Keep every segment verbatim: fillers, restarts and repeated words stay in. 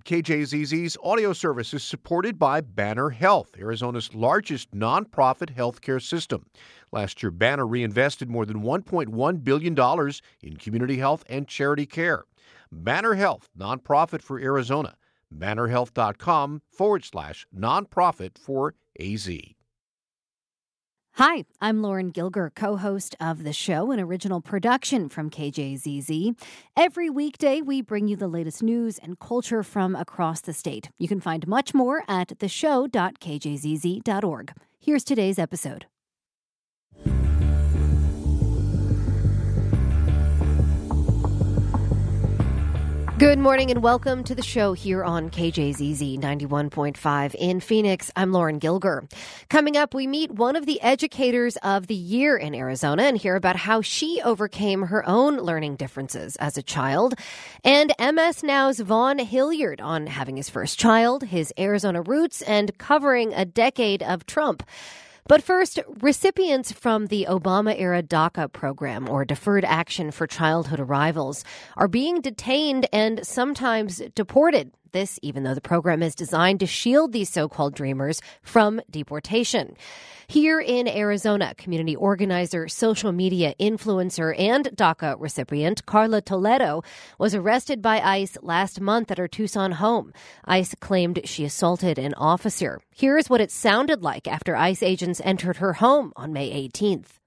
K J Z Z's audio service is supported by Banner Health, Arizona's largest nonprofit healthcare system. Last year, Banner reinvested more than one point one billion dollars in community health and charity care. Banner Health, nonprofit for Arizona. bannerhealth.com forward slash nonprofit for A Z. Hi, I'm Lauren Gilger, co-host of the show, an original production from K J Z Z. Every weekday, we bring you the latest news and culture from across the state. You can find much more at the show dot k j z z dot org. Here's today's episode. Good morning and welcome to the show here on K J Z Z ninety-one point five in Phoenix. I'm Lauren Gilger. Coming up, we meet one of the educators of the year in Arizona and hear about how she overcame her own learning differences as a child. And M S Now's Vaughn Hilliard on having his first child, his Arizona roots, and covering a decade of Trump. But first, recipients from the Obama-era DACA program, or Deferred Action for Childhood Arrivals, are being detained and sometimes deported. This, even though the program is designed to shield these so-called dreamers from deportation. Here in Arizona, community organizer, social media influencer, and DACA recipient Carla Toledo was arrested by ICE last month at her Tucson home. ICE claimed she assaulted an officer. Here's what it sounded like after ICE agents entered her home on May eighteenth.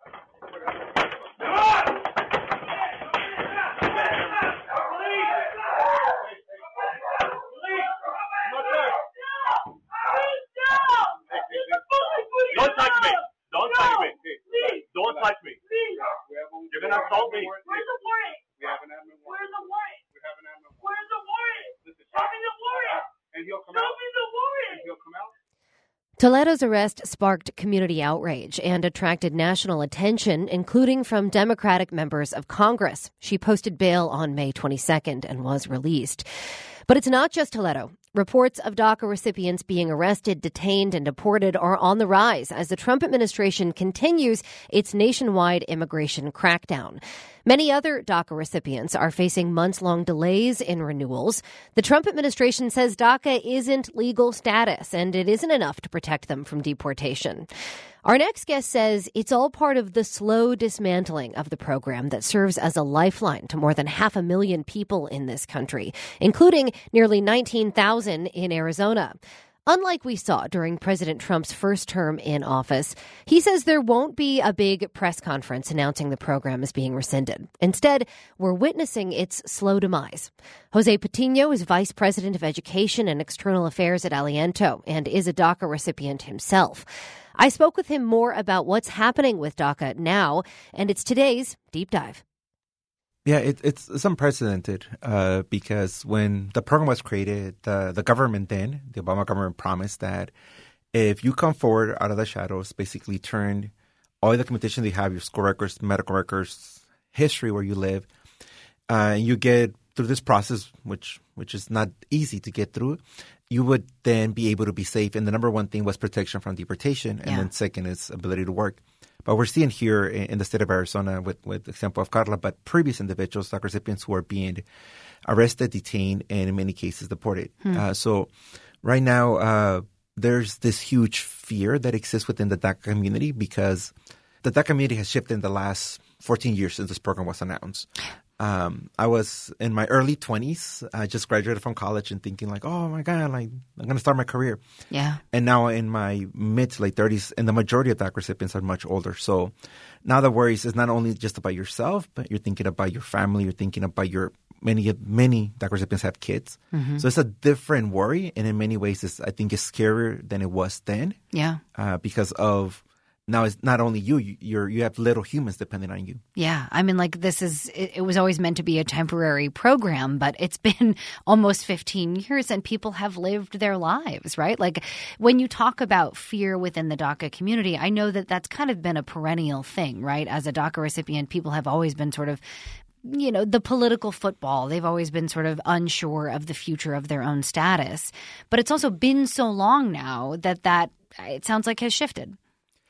Don't touch me. Don't touch me. Don't touch me. You're going to assault me. Where's the warrant? We haven't had no warrant. Where's the warrant? We haven't had no warrant. Where's the warrant? Listen, Show me the warrant. And he'll come Show out. me the warrant. And he'll come out. Toledo's arrest sparked community outrage and attracted national attention, including from Democratic members of Congress. She posted bail on May twenty-second and was released. But it's not just Toledo. Reports of DACA recipients being arrested, detained, and deported are on the rise as the Trump administration continues its nationwide immigration crackdown. Many other DACA recipients are facing months-long delays in renewals. The Trump administration says DACA isn't legal status, and it isn't enough to protect them from deportation. Our next guest says it's all part of the slow dismantling of the program that serves as a lifeline to more than half a million people in this country, including nearly nineteen thousand in Arizona. Unlike we saw during President Trump's first term in office, he says there won't be a big press conference announcing the program is being rescinded. Instead, we're witnessing its slow demise. Jose Patino is Vice President of Education and External Affairs at Aliento and is a DACA recipient himself. I spoke with him more about what's happening with DACA now, and it's today's Deep Dive. Yeah, it, it's, it's unprecedented uh, because when the program was created, the, the government then, the Obama government promised that if you come forward out of the shadows, basically turn all the documentation they have, your school records, medical records, history where you live, uh, and you get through this process, which which is not easy to get through, you would then be able to be safe. And the number one thing was protection from deportation. And yeah. then second is ability to work. But we're seeing here in, in the state of Arizona with, with the example of Carla, but previous individuals, like recipients who are being arrested, detained, and in many cases deported. Hmm. Uh, so right now, uh, there's this huge fear that exists within the DACA community because the DACA community has shifted in the last fourteen years since this program was announced. Um, I was in my early twenties. I just graduated from college and thinking like, oh, my God, like, I'm going to start my career. Yeah. And now in my mid to late thirties, and the majority of DACA recipients are much older. So now the worries is not only just about yourself, but you're thinking about your family. You're thinking about your many, many DACA recipients have kids. Mm-hmm. So it's a different worry. And in many ways, it's, I think it's scarier than it was then. Yeah. Uh, because of now it's not only you, you you're you have little humans depending on you. Yeah. I mean, like this is it, it was always meant to be a temporary program, but it's been almost fifteen years and people have lived their lives, right? Like when you talk about fear within the DACA community, I know that that's kind of been a perennial thing, right? As a DACA recipient, people have always been sort of, you know, the political football. They've always been sort of unsure of the future of their own status. But it's also been so long now that that, it sounds like, has shifted.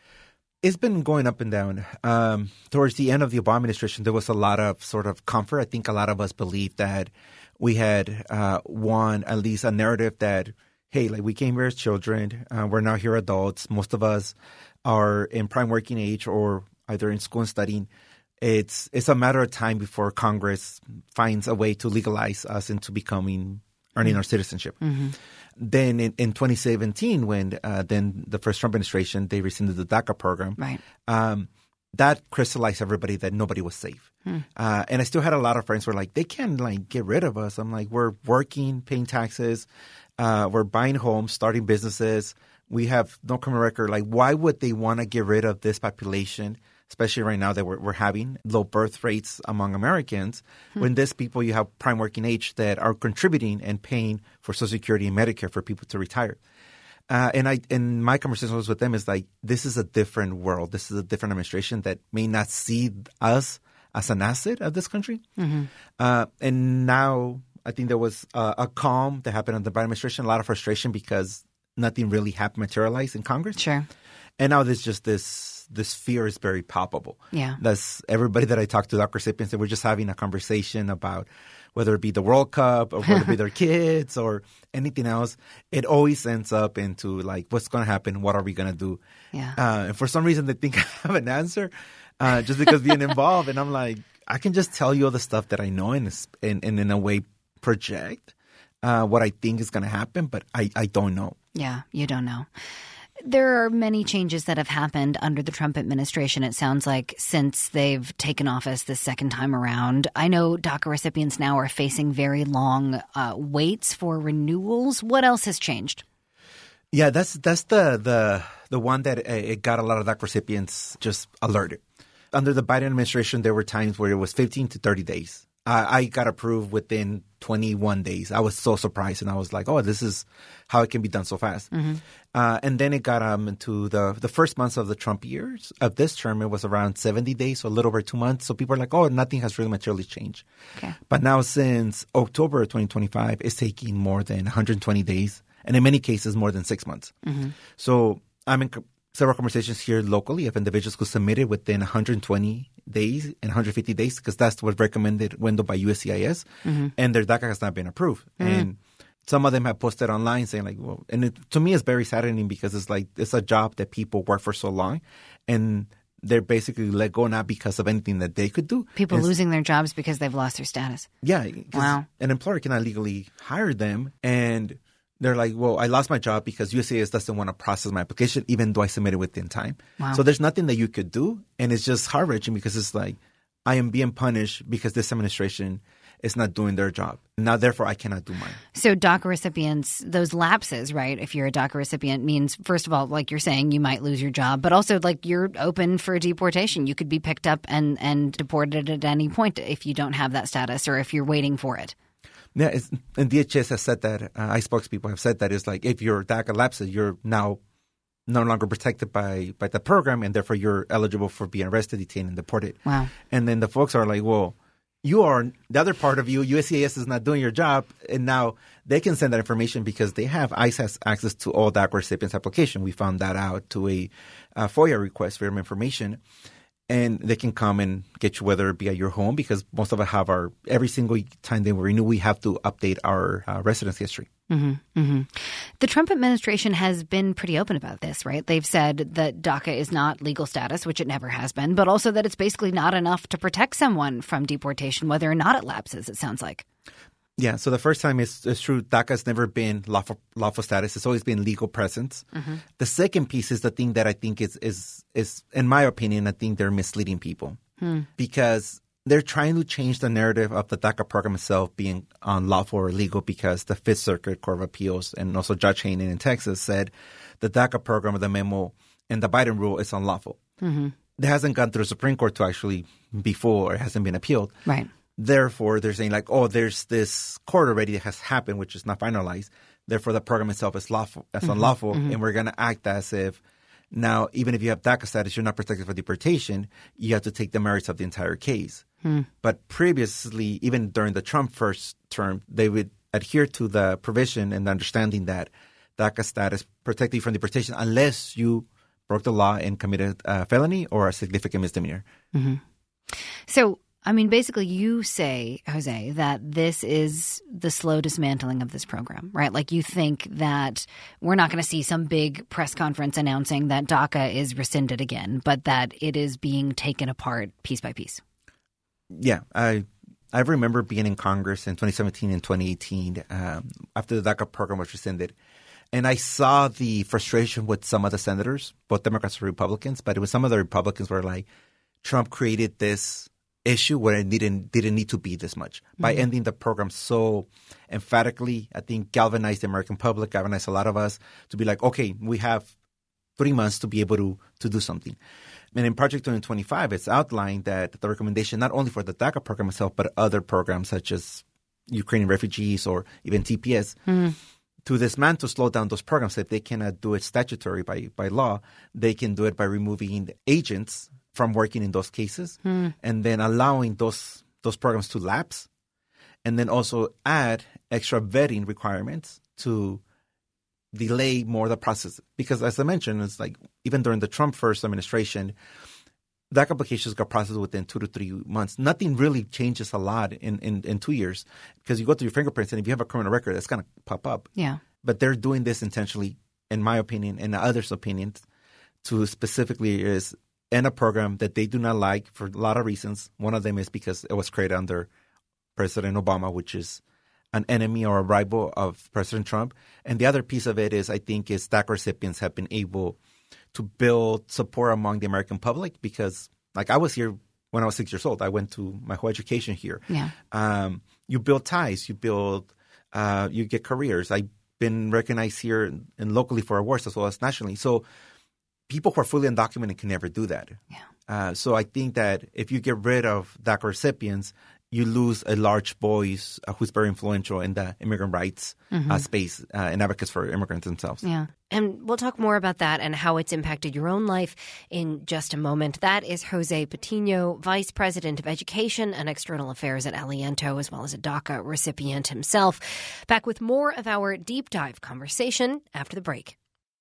It's been going up and down. Um, towards the end of the Obama administration, there was a lot of sort of comfort. I think a lot of us believed that we had uh, won at least a narrative that, hey, like we came here as children, uh, we're now here adults. Most of us are in prime working age or either in school and studying. It's it's a matter of time before Congress finds a way to legalize us into becoming earning our citizenship. Mm-hmm. Then in, in twenty seventeen, when uh, then the first Trump administration, they rescinded the DACA program. Right. Um, that crystallized everybody that nobody was safe. Hmm. Uh, and I still had a lot of friends who were like, they can't like get rid of us. I'm like, we're working, paying taxes. Uh, we're buying homes, starting businesses. We have no criminal record. Like, why would they want to get rid of this population, especially right now that we're, we're having low birth rates among Americans, hmm. when these people you have prime working age that are contributing and paying for Social Security and Medicare for people to retire. Uh, and I, and my conversation was with them is like, this is a different world. This is a different administration that may not see us as an asset of this country. Mm-hmm. Uh, and now I think there was a, a calm that happened under the Biden administration, a lot of frustration because nothing really happened materialized in Congress. Sure. And now there's just this, this fear is very palpable. Yeah. That's everybody that I talked to, doctor recipients, that we're just having a conversation about whether it be the World Cup or whether it be their kids or anything else, it always ends up into like, what's going to happen? What are we going to do? Yeah. Uh, and for some reason, they think I have an answer uh, just because being involved. And I'm like, I can just tell you all the stuff that I know and, and, and in a way project uh, what I think is going to happen, but I, I don't know. Yeah, you don't know. There are many changes that have happened under the Trump administration, it sounds like, since they've taken office this second time around. I know DACA recipients now are facing very long uh, waits for renewals. What else has changed? Yeah, that's that's the the the one that uh, it got a lot of DACA recipients just alerted. Under the Biden administration, there were times where it was fifteen to thirty days. Uh, I got approved within twenty-one days. I was so surprised, and I was like, "Oh, this is how it can be done so fast." Mm-hmm. Uh, and then it got um, into the the first months of the Trump years of this term. It was around seventy days, so a little over two months. So people are like, "Oh, nothing has really materially changed." Okay. But now, since October twenty twenty-five, it's taking more than one hundred twenty days, and in many cases, more than six months. Mm-hmm. So I'm in several conversations here locally of individuals who submitted within one hundred twenty days and one hundred fifty days because that's what's recommended window by U S C I S, mm-hmm. and their DACA has not been approved. Mm-hmm. And some of them have posted online saying like, well, and it, to me it's very saddening because it's like it's a job that people work for so long and they're basically let go not because of anything that they could do. People it's, losing their jobs because they've lost their status. Yeah. Wow. An employer cannot legally hire them and they're like, well, I lost my job because U S C I S doesn't want to process my application even though I submitted within time. Wow. So there's nothing that you could do. And it's just heart-wrenching because it's like, I am being punished because this administration is not doing their job. Now, therefore, I cannot do mine. So DACA recipients, those lapses, right, if you're a DACA recipient means, first of all, like you're saying, you might lose your job, but also like you're open for deportation. You could be picked up and, and deported at any point if you don't have that status or if you're waiting for it. Yeah, it's, and D H S has said that, uh, I spokespeople have said that it's like if your DACA lapses, you're now no longer protected by, by the program and therefore you're eligible for being arrested, detained, and deported. Wow. And then the folks are like, well, you are the other part of you. U S C I S is not doing your job. And now they can send that information because they have ICE has access to all DACA recipients' application. We found that out to a, a FOIA request for information. And they can come and get you whether it be at your home because most of us have our – every single time they renew, we have to update our uh, residence history. Mm-hmm, mm-hmm. The Trump administration has been pretty open about this, right? They've said that DACA is not legal status, which it never has been, but also that it's basically not enough to protect someone from deportation, whether or not it lapses, it sounds like. Yeah, so the first time it's, it's true, DACA has never been lawful, lawful status. It's always been legal presence. Mm-hmm. The second piece is the thing that I think is, is, is in my opinion, I think they're misleading people hmm. because they're trying to change the narrative of the DACA program itself being unlawful or illegal because the Fifth Circuit Court of Appeals and also Judge Haney in Texas said the DACA program, the memo, and the Biden rule is unlawful. Mm-hmm. It hasn't gone through the Supreme Court to actually be full or it hasn't been appealed. Right. Therefore, they're saying like, oh, there's this court already that has happened, which is not finalized. Therefore, the program itself is lawful, as mm-hmm, unlawful, mm-hmm. and we're going to act as if now, even if you have DACA status, you're not protected for deportation. You have to take the merits of the entire case. Hmm. But previously, even during the Trump first term, they would adhere to the provision and the understanding that DACA status protects you from deportation unless you broke the law and committed a felony or a significant misdemeanor. Mm-hmm. So I mean, basically you say, Jose, that this is the slow dismantling of this program, right? Like you think that we're not going to see some big press conference announcing that DACA is rescinded again, but that it is being taken apart piece by piece. Yeah, I I remember being in Congress in twenty seventeen and twenty eighteen um, after the DACA program was rescinded. And I saw the frustration with some of the senators, both Democrats and Republicans, but it was some of the Republicans were like, Trump created this issue where it didn't, didn't need to be this much. Mm-hmm. By ending the program so emphatically, I think galvanized the American public, galvanized a lot of us to be like, okay, we have three months to be able to, to do something. And in Project twenty twenty-five, it's outlined that the recommendation not only for the DACA program itself, but other programs such as Ukrainian refugees or even T P S, mm-hmm. to dismantle, slow down those programs. If they cannot do it statutory by, by law, they can do it by removing the agents from working in those cases mm. and then allowing those those programs to lapse, and then also add extra vetting requirements to delay more the process. Because as I mentioned, it's like even during the Trump first administration, DACA applications got processed within two to three months. Nothing really changes a lot in, in, in two years because you go through your fingerprints, and if you have a criminal record, that's going to pop up. Yeah. But they're doing this intentionally, in my opinion, and others' opinions, to specifically is end a program that they do not like for a lot of reasons. One of them is because it was created under President Obama, which is an enemy or a rival of President Trump. And the other piece of it is, I think, is DACA recipients have been able to build support among the American public because, like, I was here when I was six years old. I went to my whole education here. Yeah. Um, you build ties. You build uh, – you get careers. I've been recognized here and locally for awards as well as nationally. So people who are fully undocumented can never do that. Yeah. Uh, so I think that if you get rid of DACA recipients, you lose a large voice uh, who's very influential in the immigrant rights mm-hmm. uh, space uh, and advocates for immigrants themselves. Yeah. And we'll talk more about that and how it's impacted your own life in just a moment. That is Jose Patino, Vice President of Education and External Affairs at Aliento, as well as a DACA recipient himself. Back with more of our deep dive conversation after the break.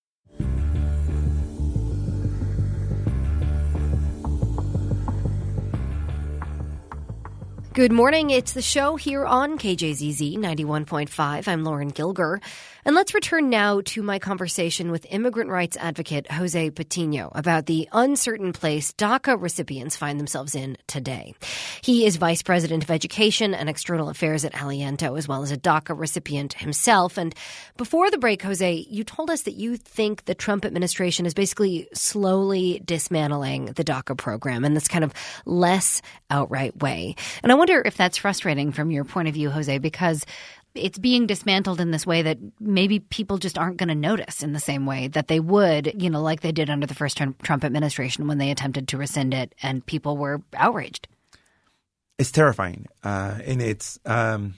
Good morning. It's the show here on K J Z Z ninety-one point five. I'm Lauren Gilger. And let's return now to my conversation with immigrant rights advocate Jose Patino about the uncertain place DACA recipients find themselves in today. He is Vice President of Education and External Affairs at Aliento, as well as a DACA recipient himself. And before the break, Jose, you told us that you think the Trump administration is basically slowly dismantling the DACA program in this kind of less outright way. And I wonder if that's frustrating from your point of view, Jose, because it's being dismantled in this way that maybe people just aren't going to notice in the same way that they would, you know, like they did under the first Trump administration when they attempted to rescind it and people were outraged. It's terrifying. Uh, and it's, um,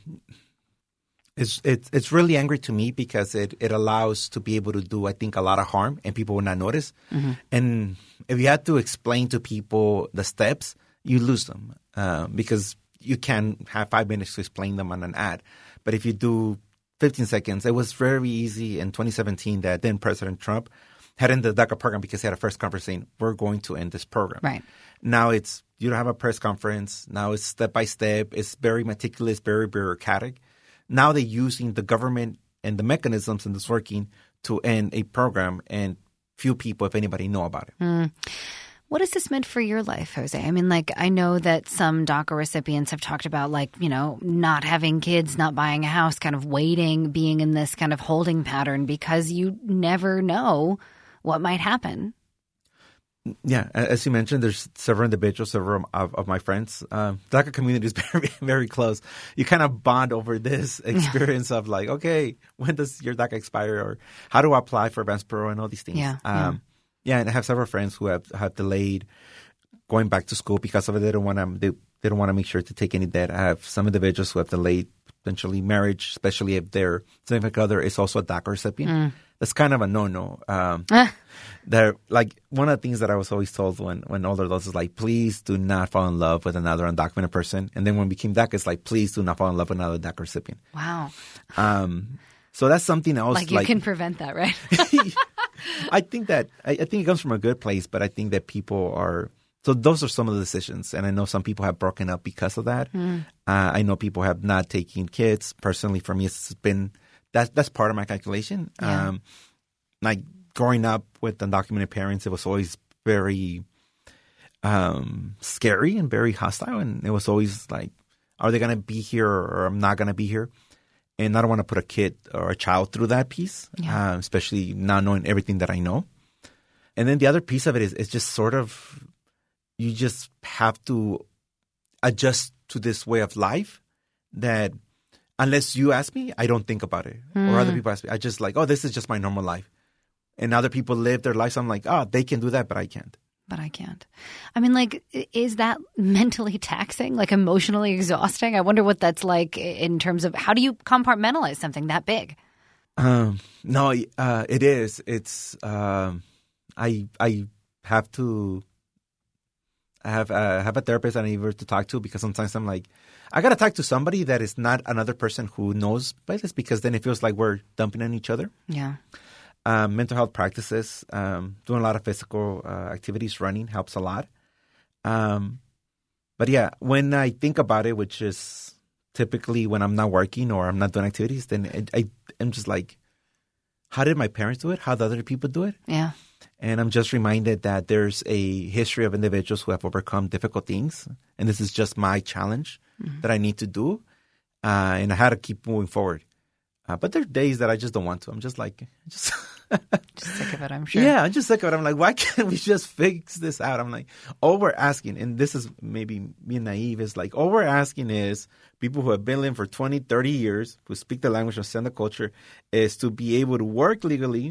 it's, it's, it's really angry to me because it, it allows to be able to do, I think, a lot of harm and people will not notice. Mm-hmm. And if you have to explain to people the steps, you lose them uh, because you can have five minutes to explain them on an ad. But if you do fifteen seconds, it was very easy in twenty seventeen that then President Trump had ended the DACA program because he had a press conference saying, we're going to end this program. Right. Now it's, you don't have a press conference. Now it's step by step. It's very meticulous, very bureaucratic. Now they're using the government and the mechanisms and it's working to end a program, and few people, if anybody, know about it. Mm. What has this meant for your life, Jose? I mean, like, I know that some DACA recipients have talked about, like, you know, not having kids, not buying a house, kind of waiting, being in this kind of holding pattern because you never know what might happen. Yeah, as you mentioned, there's several individuals, several of, of my friends. Um, DACA community is very, very close. You kind of bond over this experience yeah. of like, okay, when does your DACA expire, or how do I apply for advance parole and all these things. Yeah, um, yeah. Yeah, and I have several friends who have, have delayed going back to school because of it. They don't want to. They, they don't want to make sure to take any debt. I have some individuals who have delayed potentially marriage, especially if their significant other is also a DACA recipient. Mm. That's kind of a no-no. Um, ah. They're like one of the things that I was always told when when older adults is like, please do not fall in love with another undocumented person. And then when we became DACA, it's like, please do not fall in love with another DACA recipient. Wow. Um. So that's something else. Like you like, can prevent that, right? I think that I, I think it comes from a good place, but I think that people are So those are some of the decisions. And I know some people have broken up because of that. Mm. Uh, I know people have not taken kids. Personally, for me, it's been that, that's part of my calculation. Yeah. Um, like growing up with undocumented parents, it was always very um, scary and very hostile. And it was always like, are they going to be here or I'm not going to be here? And I don't want to put a kid or a child through that piece, yeah. uh, especially not knowing everything that I know. And then the other piece of it is, is just sort of, you just have to adjust to this way of life that unless you ask me, I don't think about it. Mm. Or other people ask me. I just like, oh, this is just my normal life. And other people live their lives. I'm like, oh, they can do that, but I can't. But I can't. I mean, like, is that mentally taxing, like emotionally exhausting? I wonder what that's like in terms of how do you compartmentalize something that big? Um, no, uh, it is. It's um, I I have to I have uh, have a therapist I need to talk to because sometimes I'm like, I got to talk to somebody that is not another person who knows by this because then it feels like we're dumping on each other. Yeah. Um, mental health practices, um, doing a lot of physical uh, activities, running helps a lot. Um, but yeah, when I think about it, which is typically when I'm not working or I'm not doing activities, then I, I, I'm just like, how did my parents do it? How did other people do it? Yeah. And I'm just reminded that there's a history of individuals who have overcome difficult things. And this is just my challenge mm-hmm. that I need to do. Uh, and I had to keep moving forward. Uh, but there are days that I just don't want to. I'm just like, just, just sick of it, I'm sure. Yeah, I'm just sick of it. I'm like, why can't we just fix this out? I'm like, all we're asking, and this is maybe being naive, is like, all we're asking is people who have been living for twenty, thirty years, who speak the language, understand the culture, is to be able to work legally,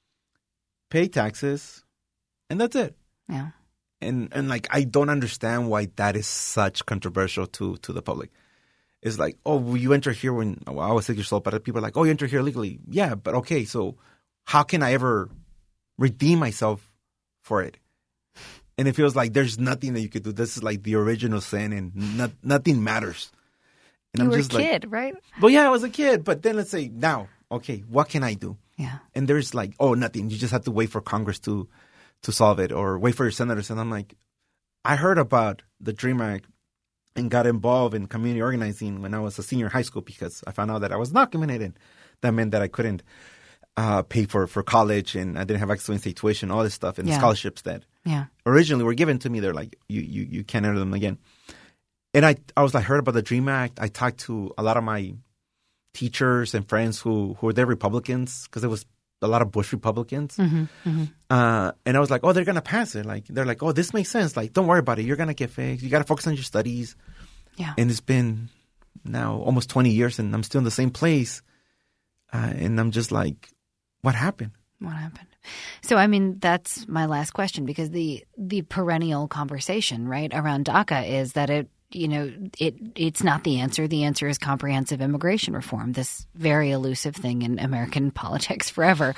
pay taxes, and that's it. Yeah. And, and like, I don't understand why that is such controversial to, to the public. It's like, oh, well, you enter here when well, I was six years old, but people are like, oh, you enter here legally. Yeah, but okay, so how can I ever redeem myself for it? And it feels like there's nothing that you could do. This is like the original sin and not, nothing matters. And you I'm were just a kid, like, right? Well, yeah, I was a kid. But then let's say now, okay, what can I do? Yeah. And there's like, oh, nothing. You just have to wait for Congress to, to solve it or wait for your senators. And I'm like, I heard about the DREAM Act and got involved in community organizing when I was a senior in high school because I found out that I was not documented. That meant that I couldn't uh, pay for, for college and I didn't have access to in-state tuition, all this stuff, and yeah. the scholarships that yeah. originally were given to me. They're like, you, you, you can't enter them again. And I, I was like, heard about the DREAM Act. I talked to a lot of my teachers and friends who, who were there Republicans because there was a lot of Bush Republicans. Mm-hmm, mm-hmm. Uh, and I was like, oh, they're going to pass it. Like, they're like, oh, this makes sense. Like, don't worry about it. You're going to get fixed. You got to focus on your studies. Yeah. And it's been now almost twenty years and I'm still in the same place. Uh, and I'm just like, what happened? What happened? So, I mean, that's my last question because the the perennial conversation, right, around DACA is that it, you know, it it's not the answer. The answer is comprehensive immigration reform, this very elusive thing in American politics forever.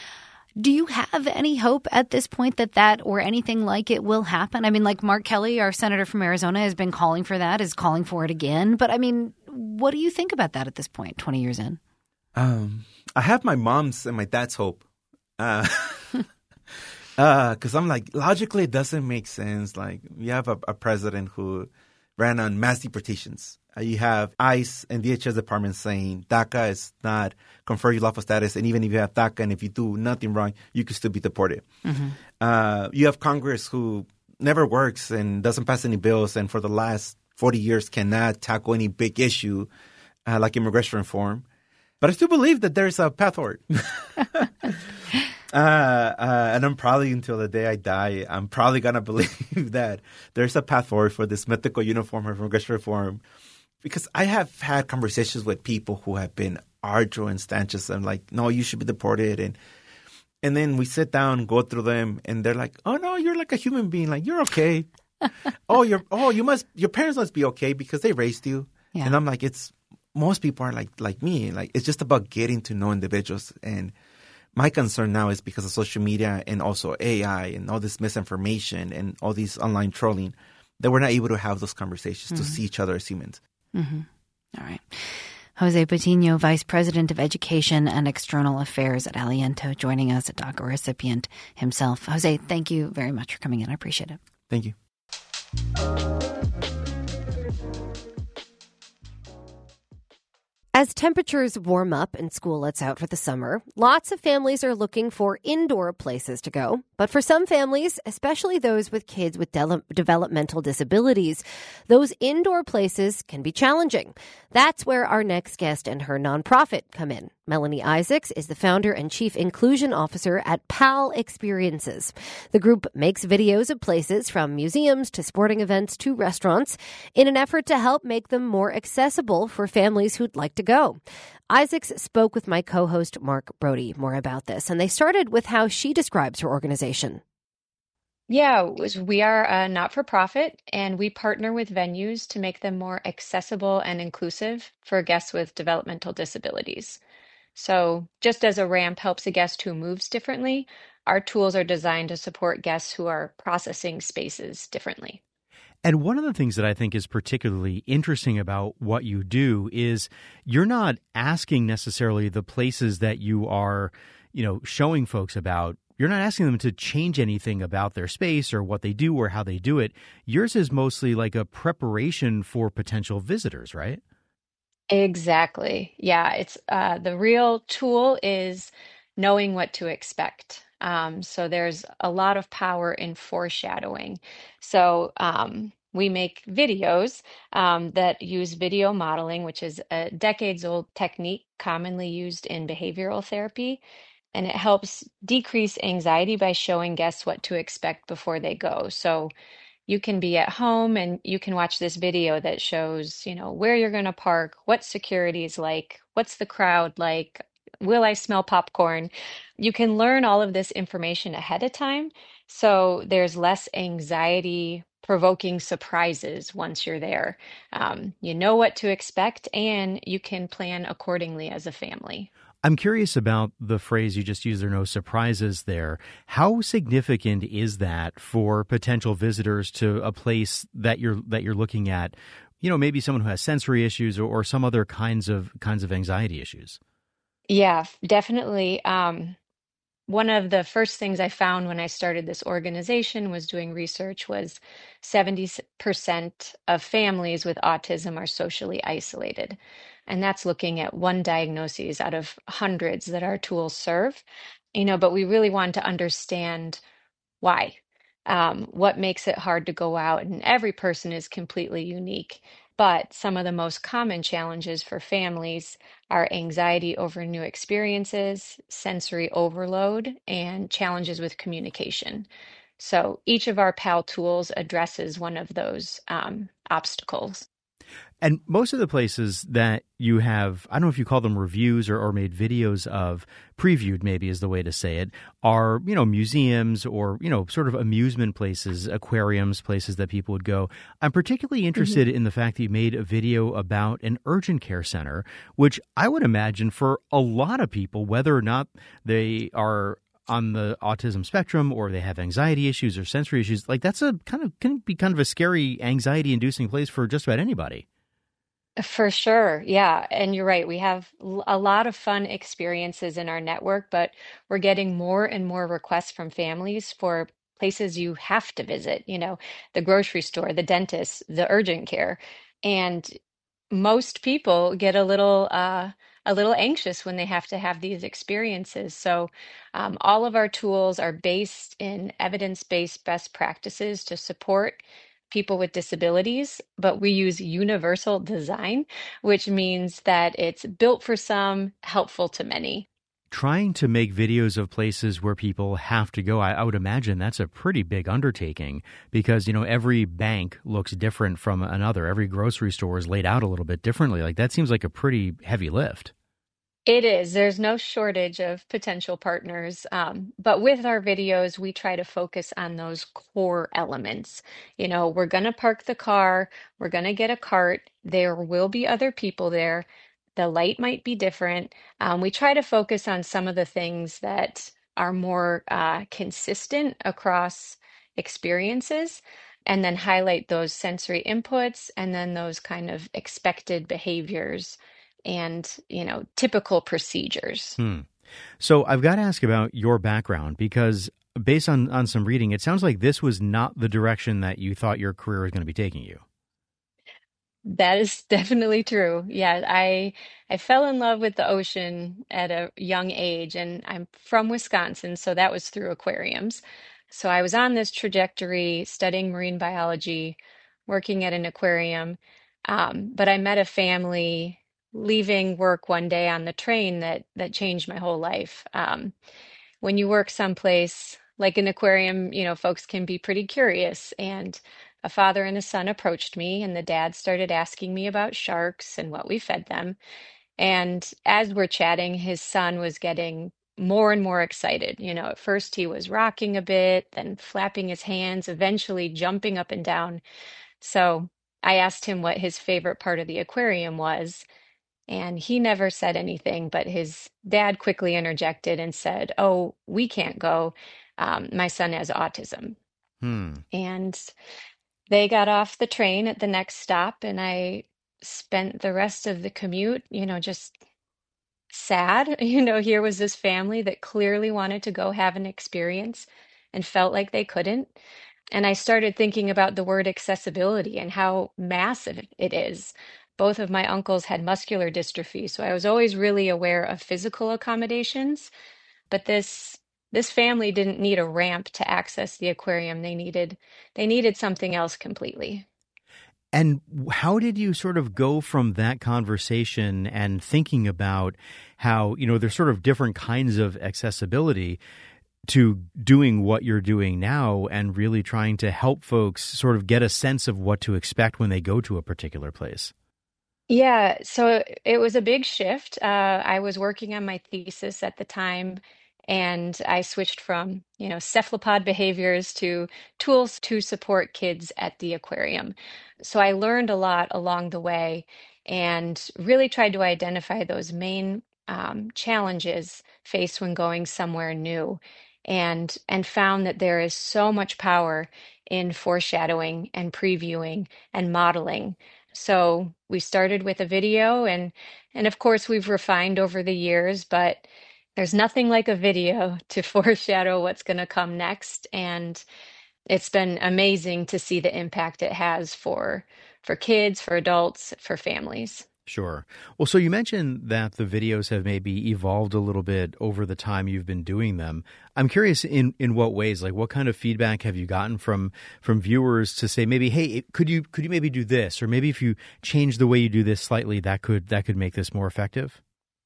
Do you have any hope at this point that that or anything like it will happen? I mean, like Mark Kelly, our senator from Arizona, has been calling for that, is calling for it again. But I mean, what do you think about that at this point, twenty years in? Um, I have my mom's and my dad's hope. Uh, uh, 'cause I'm like, logically, it doesn't make sense. Like, you have a, a president who ran on mass deportations. Uh, you have ICE and D H S department saying DACA is not confer you lawful status, and even if you have DACA and if you do nothing wrong, you can still be deported. Mm-hmm. Uh, you have Congress who never works and doesn't pass any bills, and for the last forty years cannot tackle any big issue uh, like immigration reform. But I still believe that there's a path forward. uh, uh, and I'm probably, until the day I die, I'm probably going to believe that there's a path forward for this mythical uniform of immigration reform. Because I have had conversations with people who have been arduous and stanchious and like, no, you should be deported. And and then we sit down, go through them, and they're like, oh, no, you're like a human being. Like, you're okay. oh, you're oh, you must your parents must be okay because they raised you. Yeah. And I'm like, it's most people are like like me. Like, it's just about getting to know individuals. And my concern now is because of social media and also A I and all this misinformation and all these online trolling that we're not able to have those conversations mm-hmm. to see each other as humans. Mm-hmm. All right. Jose Patino, Vice President of Education and External Affairs at Aliento, joining us, a DACA recipient himself. Jose, thank you very much for coming in. I appreciate it. Thank you. As temperatures warm up and school lets out for the summer, lots of families are looking for indoor places to go. But for some families, especially those with kids with de- developmental disabilities, those indoor places can be challenging. That's where our next guest and her nonprofit come in. Melanie Isaacs is the founder and chief inclusion officer at PAL Experiences. The group makes videos of places from museums to sporting events to restaurants in an effort to help make them more accessible for families who'd like to go. Isaacs spoke with my co-host Mark Brody more about this, and they started with how she describes her organization. Yeah, was- we are a not-for-profit, and we partner with venues to make them more accessible and inclusive for guests with developmental disabilities. So, just as a ramp helps a guest who moves differently, our tools are designed to support guests who are processing spaces differently. And one of the things that I think is particularly interesting about what you do is you're not asking necessarily the places that you are, you know, showing folks about. You're not asking them to change anything about their space or what they do or how they do it. Yours is mostly like a preparation for potential visitors, right? Exactly. Yeah, it's uh, the real tool is knowing what to expect. Um, so there's a lot of power in foreshadowing. So um, we make videos um, that use video modeling, which is a decades old technique commonly used in behavioral therapy. And it helps decrease anxiety by showing guests what to expect before they go. So you can be at home and you can watch this video that shows, you know, where you're going to park, what security is like, what's the crowd like, will I smell popcorn? You can learn all of this information ahead of time, so there's less anxiety provoking surprises once you're there. Um, you know what to expect, and you can plan accordingly as a family. I'm curious about the phrase you just used, there are no surprises there. How significant is that for potential visitors to a place that you're that you're looking at? You know, maybe someone who has sensory issues or, or some other kinds of kinds of anxiety issues. Yeah, definitely. Um, one of the first things I found when I started this organization was doing research was seventy percent of families with autism are socially isolated. And that's looking at one diagnosis out of hundreds that our tools serve. You know, but we really want to understand why. Um, what makes it hard to go out? And every person is completely unique. But some of the most common challenges for families are anxiety over new experiences, sensory overload, and challenges with communication. So each of our PAL tools addresses one of those um, obstacles. And most of the places that you have, I don't know if you call them reviews or, or made videos of, previewed maybe is the way to say it, are, you know, museums or, you know, sort of amusement places, aquariums, places that people would go. I'm particularly interested mm-hmm. in the fact that you made a video about an urgent care center, which I would imagine for a lot of people, whether or not they are on the autism spectrum or they have anxiety issues or sensory issues, like that's a kind of, can be kind of a scary anxiety inducing place for just about anybody. For sure. Yeah. And you're right. We have l- a lot of fun experiences in our network, but we're getting more and more requests from families for places you have to visit, you know, the grocery store, the dentist, the urgent care. And most people get a little uh, a little anxious when they have to have these experiences. So um, all of our tools are based in evidence-based best practices to support people with disabilities, but we use universal design, which means that it's built for some, helpful to many. Trying to make videos of places where people have to go, I, I would imagine that's a pretty big undertaking because, you know, every bank looks different from another. Every grocery store is laid out a little bit differently. Like that seems like a pretty heavy lift. It is. There's no shortage of potential partners. Um, but with our videos, we try to focus on those core elements. You know, we're going to park the car, we're going to get a cart, there will be other people there. The light might be different. Um, we try to focus on some of the things that are more uh, consistent across experiences and then highlight those sensory inputs and then those kind of expected behaviors and, you know, typical procedures. Hmm. So I've got to ask about your background because based on, on some reading, it sounds like this was not the direction that you thought your career was going to be taking you. That is definitely true. Yeah, I I fell in love with the ocean at a young age, and I'm from Wisconsin, so that was through aquariums. So I was on this trajectory studying marine biology, working at an aquarium. Um, but I met a family leaving work one day on the train that that changed my whole life. Um, when you work someplace like an aquarium, you know, folks can be pretty curious. And a father and a son approached me, and the dad started asking me about sharks and what we fed them. And as we're chatting, his son was getting more and more excited. You know, at first he was rocking a bit, then flapping his hands, eventually jumping up and down. So I asked him what his favorite part of the aquarium was. And he never said anything, but his dad quickly interjected and said, "Oh, we can't go. Um, my son has autism." Hmm. And they got off the train at the next stop, and I spent the rest of the commute, you know, just sad. You know, here was this family that clearly wanted to go have an experience and felt like they couldn't. And I started thinking about the word accessibility and how massive it is. Both of my uncles had muscular dystrophy, so I was always really aware of physical accommodations, but this this family didn't need a ramp to access the aquarium. They needed they needed something else completely. And how did you sort of go from that conversation and thinking about how, you know, there's sort of different kinds of accessibility to doing what you're doing now and really trying to help folks sort of get a sense of what to expect when they go to a particular place? Yeah, so it was a big shift. Uh, I was working on my thesis at the time, and I switched from, you know, cephalopod behaviors to tools to support kids at the aquarium. So I learned a lot along the way and really tried to identify those main um, challenges faced when going somewhere new, and and found that there is so much power in foreshadowing and previewing and modeling. So we started with a video, and and of course we've refined over the years, but there's nothing like a video to foreshadow what's going to come next. And it's been amazing to see the impact it has for for kids, for adults, for families. Sure. Well, so you mentioned that the videos have maybe evolved a little bit over the time you've been doing them. I'm curious in, in what ways, like what kind of feedback have you gotten from from viewers to say maybe, hey, could you could you maybe do this, or maybe if you change the way you do this slightly, that could that could make this more effective?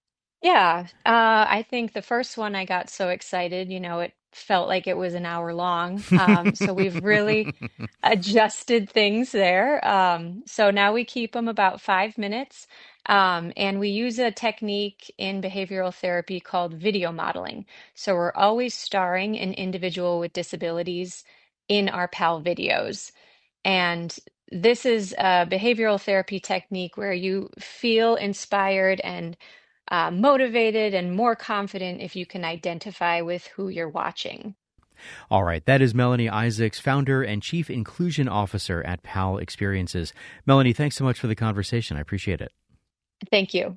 Yeah, uh, I think the first one I got so excited, you know, it felt like it was an hour long. Um, so we've really adjusted things there. Um, so now we keep them about five minutes. Um, and we use a technique in behavioral therapy called video modeling. So we're always starring an individual with disabilities in our PAL videos. And this is a behavioral therapy technique where you feel inspired and uh, motivated and more confident if you can identify with who you're watching. All right. That is Melanie Isaacs, founder and chief inclusion officer at PAL Experiences. Melanie, thanks so much for the conversation. I appreciate it. Thank you.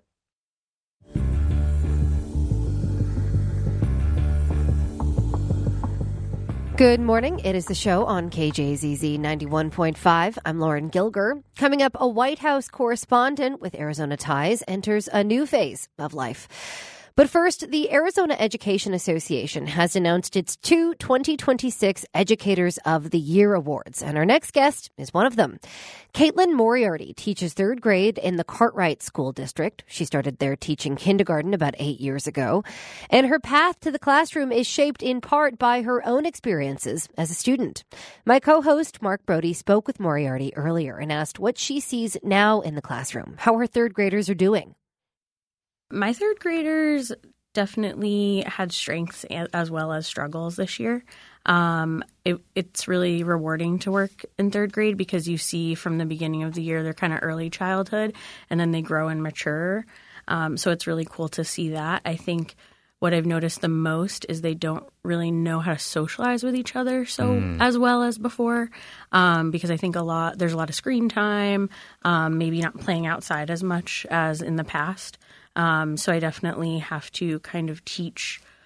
Good morning. It is the show on K J Z Z ninety-one point five. I'm Lauren Gilger. Coming up, a White House correspondent with Arizona ties enters a new phase of life. But first, the Arizona Education Association has announced its two twenty twenty-six Educators of the Year awards, and our next guest is one of them. Caitlin Moriarty teaches third grade in the Cartwright School District. She started there teaching kindergarten about eight years ago, and her path to the classroom is shaped in part by her own experiences as a student. My co-host, Mark Brody, spoke with Moriarty earlier and asked what she sees now in the classroom, how her third graders are doing. My third graders definitely had strengths as well as struggles this year. Um, it, it's really rewarding to work in third grade because you see from the beginning of the year they're kind of early childhood and then they grow and mature. Um, so it's really cool to see that. I think what I've noticed the most is they don't really know how to socialize with each other so mm. as well as before, um, because I think a lot there's a lot of screen time, um, maybe not playing outside as much as in the past. Um, so I definitely have to kind of teach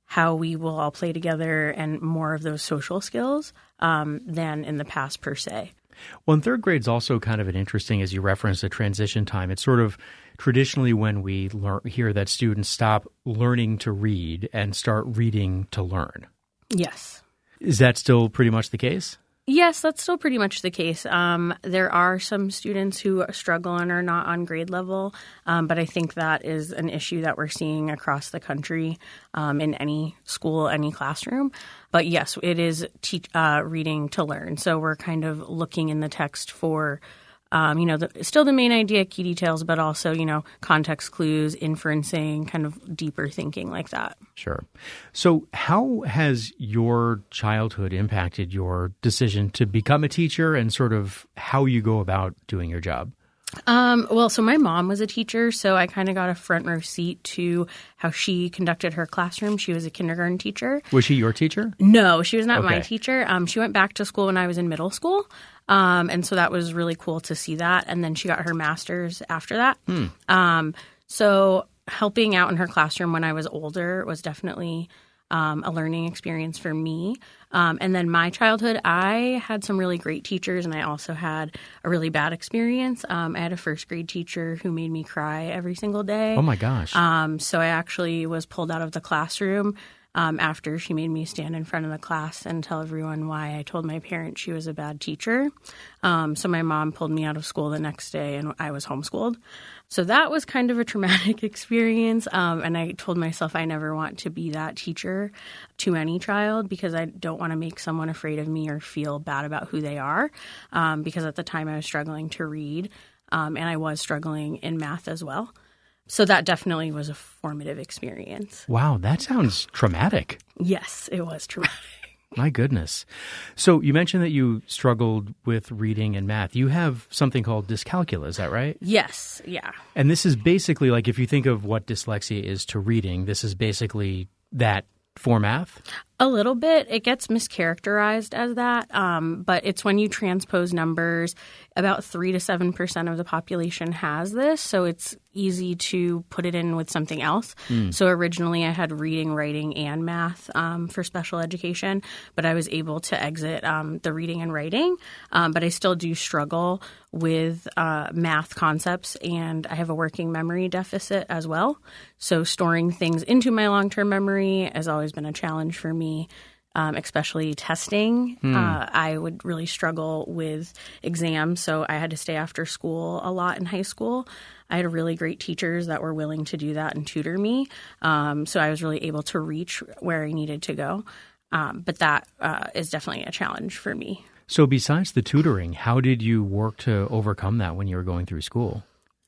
how we will all play together and more of those social skills um, than in the past per se. Well, in third grade is also kind of an interesting, as you referenced, a transition time. It's sort of traditionally when we learn, hear that students stop learning to read and start reading to learn. Yes. Is that still pretty much the case? Yes, that's still pretty much the case. Um, there are some students who struggle and are not on grade level, um, but I think that is an issue that we're seeing across the country um, in any school, any classroom. But yes, it is te- uh, reading to learn. So we're kind of looking in the text for Um, you know, the, still the main idea, key details, but also, you know, context clues, inferencing, kind of deeper thinking like that. Sure. So how has your childhood impacted your decision to become a teacher and sort of how you go about doing your job? Um, well, so my mom was a teacher, so I kind of got a front row seat to how she conducted her classroom. She was a kindergarten teacher. Was she your teacher? No, she was not Okay. my teacher. Um, she went back to school when I was in middle school. Um, and so that was really cool to see that. And then she got her master's after that. Hmm. Um, so helping out in her classroom when I was older was definitely um, a learning experience for me. Um, and then my childhood, I had some really great teachers, and I also had a really bad experience. Um, I had a first grade teacher who made me cry every single day. Oh, my gosh. Um, so I actually was pulled out of the classroom Um, after she made me stand in front of the class and tell everyone why I told my parents she was a bad teacher. Um, so my mom pulled me out of school the next day, and I was homeschooled. So that was kind of a traumatic experience. Um, and I told myself I never want to be that teacher to any child because I don't want to make someone afraid of me or feel bad about who they are. Um, because at the time I was struggling to read, um, and I was struggling in math as well. So that definitely was a formative experience. Wow, that sounds traumatic. Yes, it was traumatic. My goodness. So you mentioned that you struggled with reading and math. You have something called dyscalculia, is that right? Yes, yeah. And this is basically like if you think of what dyslexia is to reading, this is basically that for math? A little bit. It gets mischaracterized as that, um, but it's when you transpose numbers. About three to seven percent of the population has this, so it's easy to put it in with something else. Mm. So originally I had reading, writing, and math um, for special education, but I was able to exit um, the reading and writing. Um, but I still do struggle with uh, math concepts, and I have a working memory deficit as well. So storing things into my long-term memory has always been a challenge for me. Um, especially testing. Hmm. Uh, I would really struggle with exams, so I had to stay after school a lot in high school. I had really great teachers that were willing to do that and tutor me, um, so I was really able to reach where I needed to go. Um, but that uh, is definitely a challenge for me. So besides the tutoring, how did you work to overcome that when you were going through school?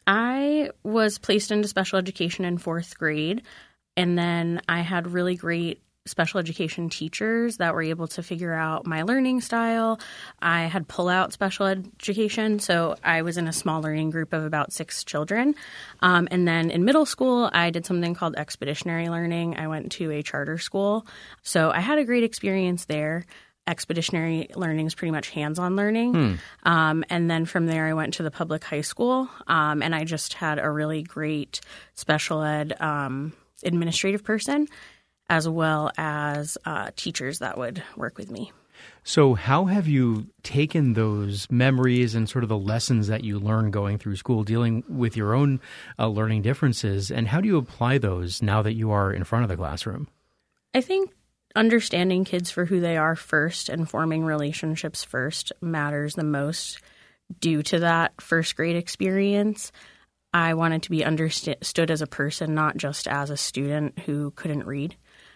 I was placed into special education in fourth grade, and then I had really great special education teachers that were able to figure out my learning style. I had pull-out special education, so I was in a small learning group of about six children. Um, and then in middle school, I did something called expeditionary learning. I went to a charter school, so I had a great experience there. Expeditionary learning is pretty much hands-on learning. Hmm. Um, and then from there, I went to the public high school, um, and I just had a really great special ed um, administrative person, as well as uh, teachers that would work with me. So how have you taken those memories and sort of the lessons that you learned going through school, dealing with your own uh, learning differences, and how do you apply those now that you are in front of the classroom? I think understanding kids for who they are first and forming relationships first matters the most due to that first grade experience. I wanted to be understood as a person, not just as a student who couldn't read.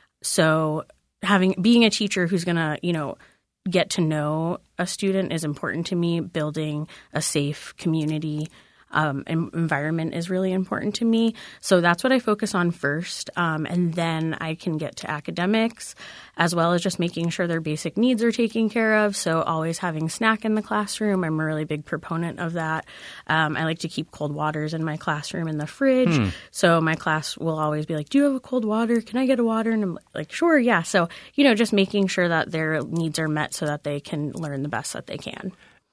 So having being a teacher who's going to, you know, get to know a student is important to me. Building a safe community um, environment is really important to me. So that's what I focus on first. Um, and then I can get to academics, as well as just making sure their basic needs are taken care of. So always having snack in the classroom. I'm a really big proponent of that. Um, I like to keep cold waters in my classroom in the fridge. Hmm. So my class will always be like, do you have a cold water? Can I get a water? And I'm like, sure, yeah. So, you know, just making sure that their needs are met so that they can learn the best that they can.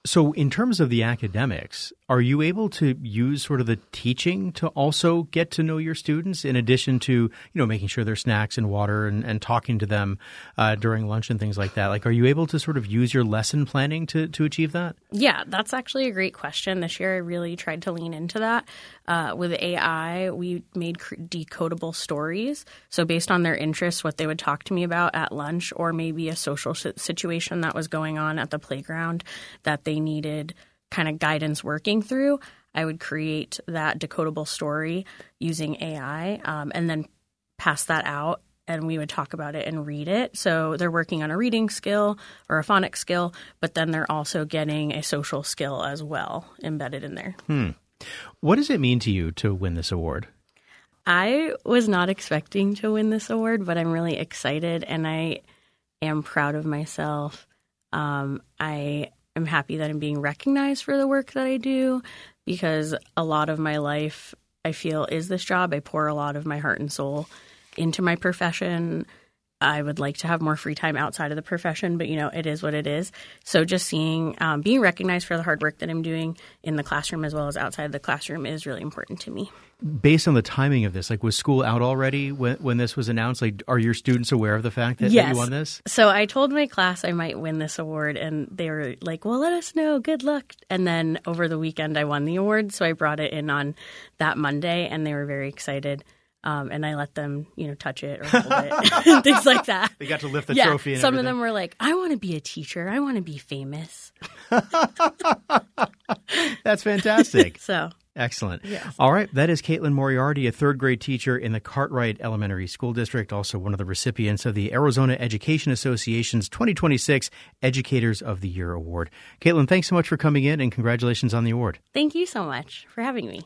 So in terms of the academics, are you able to use sort of the teaching to also get to know your students in addition to, you know, making sure there's snacks and water and, and talking to them uh, during lunch and things like that? Like, are you able to sort of use your lesson planning to, to achieve that? Yeah, that's actually a great question. This year I really tried to lean into that. Uh, with A I, we made decodable stories. So based on their interests, what they would talk to me about at lunch or maybe a social situation that was going on at the playground that they needed kind of guidance working through, I would create that decodable story using A I um, and then pass that out, and we would talk about it and read it. So they're working on a reading skill or a phonics skill, but then they're also getting a social skill as well embedded in there. Hmm. What does it mean to you to win this award? I was not expecting to win this award, but I'm really excited and I am proud of myself. Um, I am happy that I'm being recognized for the work that I do because a lot of my life, I feel, is this job. I pour a lot of my heart and soul into my profession. I would like to have more free time outside of the profession, but, you know, it is what it is. So just seeing, um, being recognized for the hard work that I'm doing in the classroom as well as outside of the classroom is really important to me. Based on the timing of this, like, was school out already when, when this was announced? Like, are your students aware of the fact that, yes. that you won this? So I told my class I might win this award, and they were like, well, let us know. Good luck. And then over the weekend, I won the award. So I brought it in on that Monday, and they were very excited. Um, and I let them, you know, touch it or hold it and things like that. They got to lift the yeah, trophy and some everything. of them were like, I want to be a teacher. I want to be famous. That's fantastic. So excellent. Yes. All right. That is Caitlin Moriarty, a third grade teacher in the Cartwright Elementary School District, also one of the recipients of the Arizona Education Association's twenty twenty-six Educators of the Year Award. Caitlin, thanks so much for coming in and congratulations on the award. Thank you so much for having me.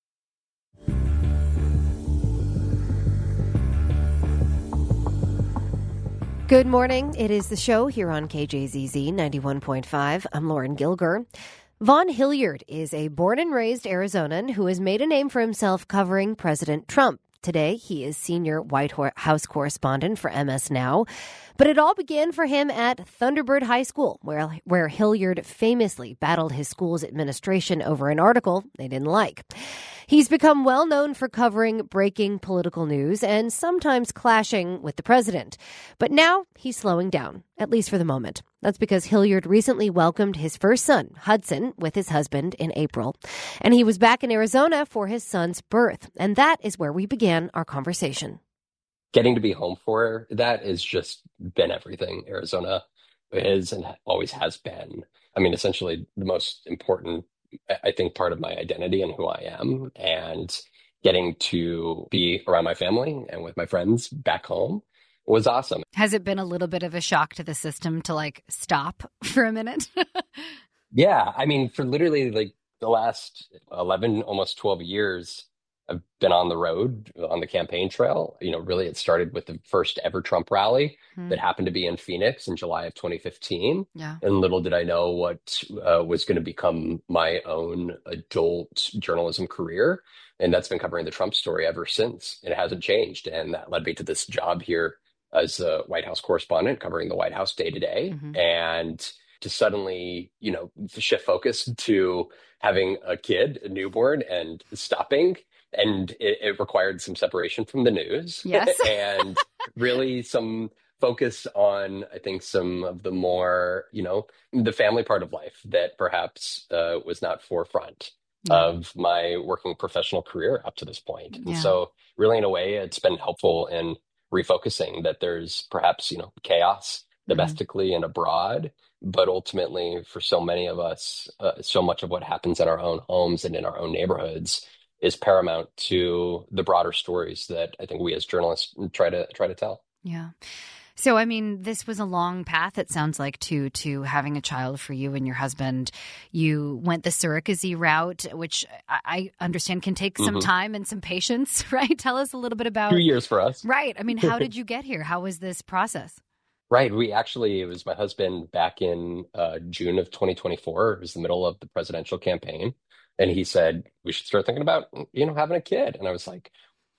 Good morning. It is the show here on K J Z Z ninety-one point five. I'm Lauren Gilger. Vaughn Hilliard is a born and raised Arizonan who has made a name for himself covering President Trump. Today, he is senior White House correspondent for M S Now. But it all began for him at Thunderbird High School, where, where Hilliard famously battled his school's administration over an article they didn't like. He's become well known for covering breaking political news and sometimes clashing with the president. But now he's slowing down, at least for the moment. That's because Hilliard recently welcomed his first son, Hudson, with his husband in April. And he was back in Arizona for his son's birth. And that is where we began our conversation. Getting to be home for that has just been everything. Arizona is and always has been. I mean, essentially the most important, I think, part of my identity and who I am. And getting to be around my family and with my friends back home was awesome. Has it been a little bit of a shock to the system to like stop for a minute? Yeah. I mean, for literally like the last eleven, almost twelve years, I've been on the road on the campaign trail. You know, really, it started with the first ever Trump rally hmm. that happened to be in Phoenix in July of twenty fifteen. Yeah. And little did I know what uh, was going to become my own adult journalism career. And that's been covering the Trump story ever since. It hasn't changed. And that led me to this job here as a White House correspondent, covering the White House day to day. Mm-hmm. And to suddenly, you know, shift focus to having a kid, a newborn, and stopping. And it, it required some separation from the news. Yes. And really some focus on, I think, some of the more, you know, the family part of life that perhaps uh, was not forefront yeah. of my working professional career up to this point. Yeah. And so really, in a way, it's been helpful in refocusing that there's perhaps, you know, chaos domestically mm-hmm. and abroad. But ultimately, for so many of us, uh, so much of what happens in our own homes and in our own neighborhoods is paramount to the broader stories that I think we as journalists try to try to tell. Yeah. So, I mean, this was a long path, it sounds like, to to having a child for you and your husband. You went the surrogacy route, which I understand can take some mm-hmm. time and some patience, right? Tell us a little bit about... Two years for us. Right. I mean, how did you get here? How was this process? Right. We actually, it was my husband back in uh, June of twenty twenty-four. It was the middle of the presidential campaign. And he said, we should start thinking about, you know, having a kid. And I was like,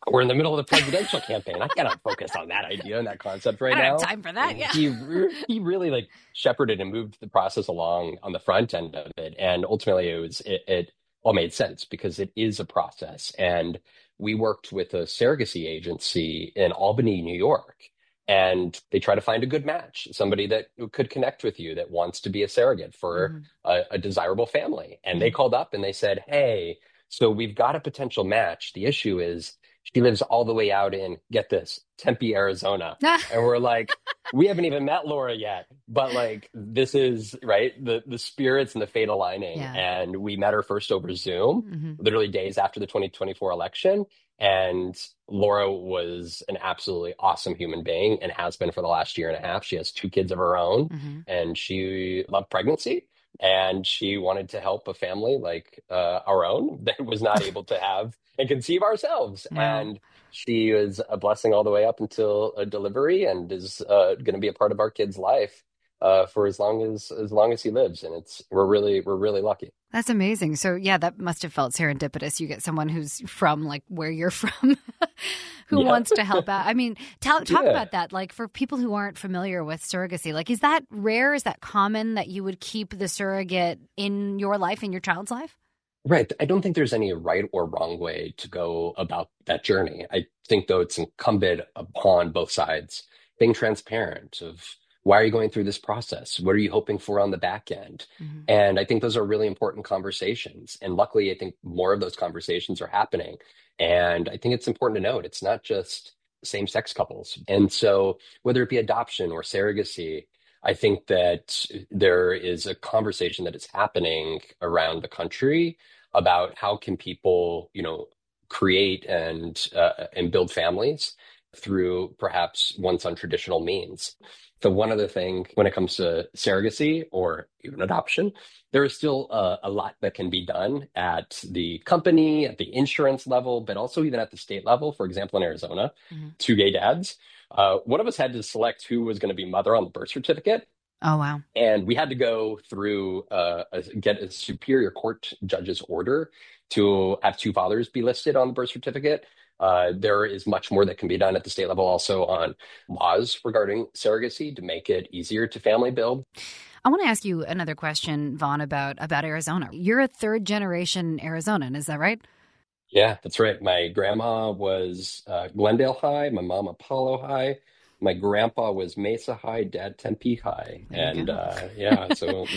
we're in the middle of the presidential campaign. I cannot focus on that idea and that concept right I don't now. have time for that. Yeah. He he really like shepherded and moved the process along on the front end of it, and ultimately it was it, it all made sense because it is a process. And we worked with a surrogacy agency in Albany, New York, and they try to find a good match, somebody that could connect with you that wants to be a surrogate for mm-hmm. a, a desirable family. And mm-hmm. they called up and they said, "Hey, so we've got a potential match. The issue is she lives all the way out in, get this, Tempe, Arizona." And we're like, we haven't even met Laura yet, but like, this is right, the, the spirits and the fate aligning. Yeah. And we met her first over Zoom, mm-hmm. literally days after the twenty twenty-four election. And Laura was an absolutely awesome human being and has been for the last year and a half. She has two kids of her own, mm-hmm. and she loved pregnancy. And she wanted to help a family like uh, our own that was not able to have and conceive ourselves. Wow. And she was a blessing all the way up until a delivery, and is uh, going to be a part of our kid's life uh, for as long as as long as he lives. And it's we're really we're really lucky. That's amazing. So yeah, that must have felt serendipitous. You get someone who's from like where you're from who yeah. wants to help out. I mean, tell, talk yeah. about that. Like for people who aren't familiar with surrogacy, like is that rare? Is that common that you would keep the surrogate in your life, in your child's life? Right. I don't think there's any right or wrong way to go about that journey. I think, though, it's incumbent upon both sides being transparent of why are you going through this process? What are you hoping for on the back end? Mm-hmm. And I think those are really important conversations. And luckily, I think more of those conversations are happening. And I think it's important to note it's not just same-sex couples. And so whether it be adoption or surrogacy, I think that there is a conversation that is happening around the country about how can people, you know, create and uh, and build families through perhaps once untraditional means. The one other thing when it comes to surrogacy or even adoption, there is still uh, a lot that can be done at the company, at the insurance level, but also even at the state level. For example, in Arizona, mm-hmm. two gay dads. Uh, one of us had to select who was going to be mother on the birth certificate. Oh, wow. And we had to go through, uh, a, get a superior court judge's order to have two fathers be listed on the birth certificate. Uh, there is much more that can be done at the state level also on laws regarding surrogacy to make it easier to family build. I want to ask you another question, Vaughn, about, about Arizona. You're a third generation Arizonan, is that right? Yeah, that's right. My grandma was uh, Glendale High, my mom Apollo High. My grandpa was Mesa High, Dad Tempe High. And uh, yeah, so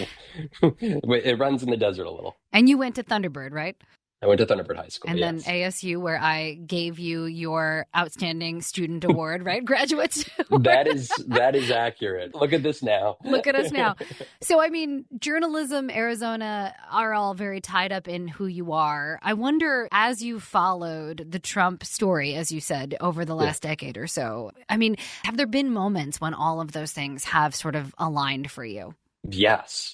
it runs in the desert a little. And you went to Thunderbird, right? I went to Thunderbird High School, and yes. then A S U, where I gave you your Outstanding Student Award, right? Graduates. That is that is accurate. Look at this now. Look at us now. So, I mean, journalism, Arizona are all very tied up in who you are. I wonder, as you followed the Trump story, as you said, over the last yeah. decade or so, I mean, have there been moments when all of those things have sort of aligned for you? Yes.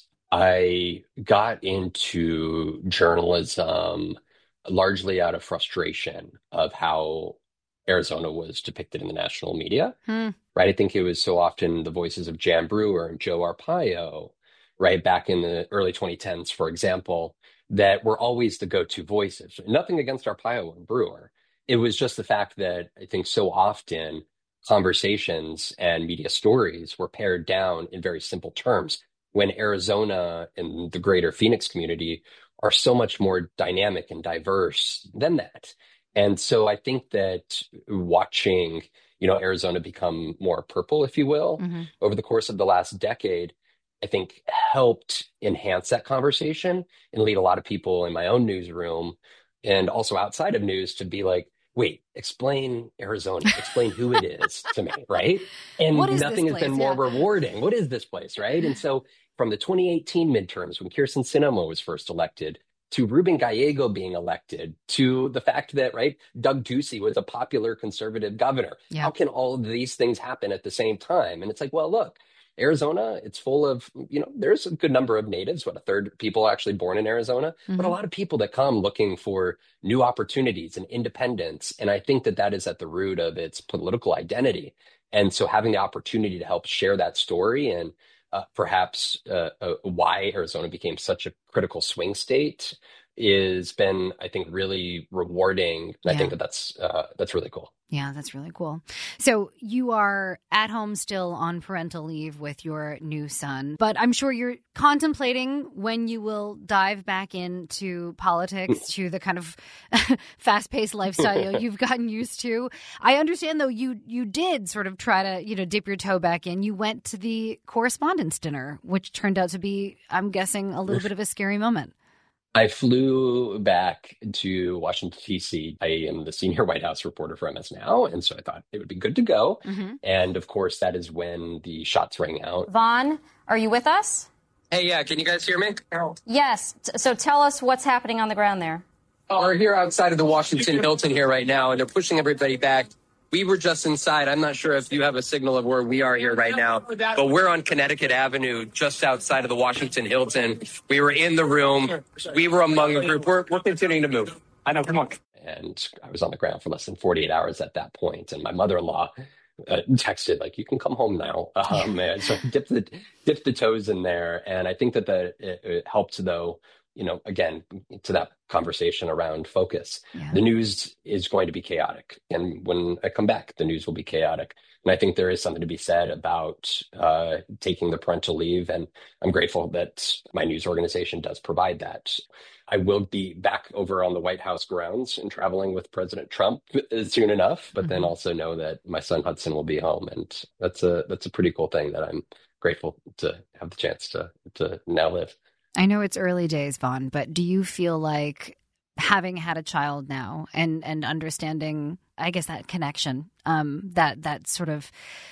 I got into journalism largely out of frustration of how Arizona was depicted in the national media, hmm. right? I think it was so often the voices of Jan Brewer and Joe Arpaio, right, back in the early twenty tens, for example, that were always the go-to voices. Nothing against Arpaio and Brewer. It was just the fact that I think so often conversations and media stories were pared down in very simple terms, when Arizona and the greater Phoenix community are so much more dynamic and diverse than that. And so I think that watching, you know, Arizona become more purple, if you will, mm-hmm. over the course of the last decade, I think helped enhance that conversation and lead a lot of people in my own newsroom and also outside of news to be like, wait, explain Arizona, explain who it is to me, right? And nothing has been more yeah. rewarding. What is this place, right? And so from the twenty eighteen midterms, when Kyrsten Sinema was first elected, to Ruben Gallego being elected, to the fact that, right, Doug Ducey was a popular conservative governor. Yeah. How can all of these things happen at the same time? And it's like, well, look, Arizona, it's full of, you know, there's a good number of natives, what, a third of people actually born in Arizona, mm-hmm. but a lot of people that come looking for new opportunities and independence. And I think that that is at the root of its political identity. And so having the opportunity to help share that story and uh, perhaps uh, uh, why Arizona became such a critical swing state is been, I think, really rewarding. And Yeah. I think that that's, uh, that's really cool. Yeah, that's really cool. So you are at home still on parental leave with your new son, but I'm sure you're contemplating when you will dive back into politics, to the kind of fast-paced lifestyle you've gotten used to. I understand, though, you you did sort of try to, you know, dip your toe back in. You went to the Correspondents' Dinner, which turned out to be, I'm guessing, a little bit of a scary moment. I flew back to Washington, D C. I am the senior White House reporter for M S Now, and so I thought it would be good to go. Mm-hmm. And of course, that is when the shots rang out. Vaughn, are you with us? Hey, yeah, can you guys hear me? Yes. T- So tell us what's happening on the ground there. Oh, we're here outside of the Washington Hilton here right now, and they're pushing everybody back. We were just inside. I'm not sure if you have a signal of where we are here right now, but we're on Connecticut Avenue, just outside of the Washington Hilton. We were in the room. We were among the group. We're, we're continuing to move. I know, come on. And I was on the ground for less than forty-eight hours at that point. And my mother-in-law uh, texted, like, you can come home now. Um, and so I dipped the, dipped the toes in there. And I think that the, it, it helped, though, you know, again, to that conversation around focus. Yeah. The news is going to be chaotic. And when I come back, the news will be chaotic. And I think there is something to be said about uh, taking the parental leave. And I'm grateful that my news organization does provide that. I will be back over on the White House grounds and traveling with President Trump soon enough, but mm-hmm. then also know that my son Hudson will be home. And that's a that's a pretty cool thing that I'm grateful to have the chance to to now live. I know it's early days, Vaughn, but do you feel like, having had a child now and, and understanding, I guess, that connection, um, that that sort of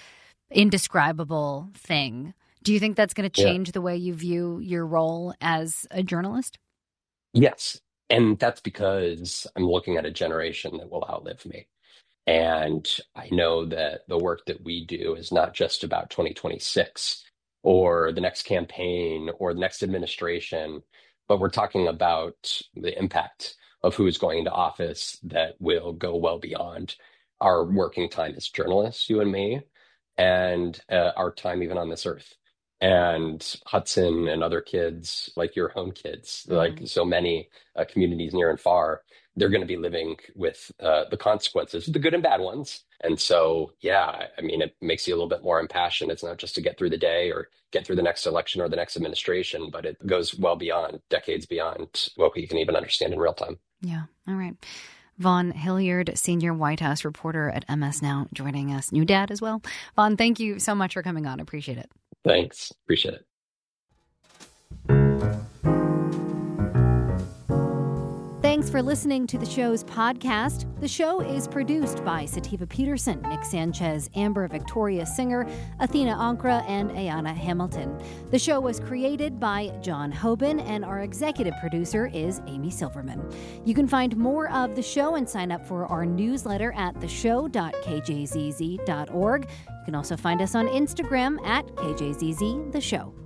indescribable thing, do you think that's going to change yeah. the way you view your role as a journalist? Yes. And that's because I'm looking at a generation that will outlive me. And I know that the work that we do is not just about twenty twenty-six or the next campaign or the next administration, but we're talking about the impact of who is going into office that will go well beyond our working time as journalists, you and me, and uh, our time even on this earth. And Hudson and other kids, like your own kids, mm-hmm. like so many uh, communities near and far, they're going to be living with uh, the consequences, the good and bad ones. And so, yeah, I mean, it makes you a little bit more impassioned. It's not just to get through the day or get through the next election or the next administration, but it goes well beyond, decades beyond what we can even understand in real time. Yeah. All right. Vaughn Hilliard, senior White House reporter at M S Now, joining us. New dad as well. Vaughn, thank you so much for coming on. Appreciate it. Thanks. Appreciate it. Thanks for listening to the show's podcast. The show is produced by Sativa Peterson, Nick Sanchez, Amber Victoria Singer, Athena Ankra, and Ayana Hamilton. The show was created by John Hoban, and our executive producer is Amy Silverman. You can find more of the show and sign up for our newsletter at the show dot k j z z dot org. You can also find us on Instagram at K J Z Z The Show.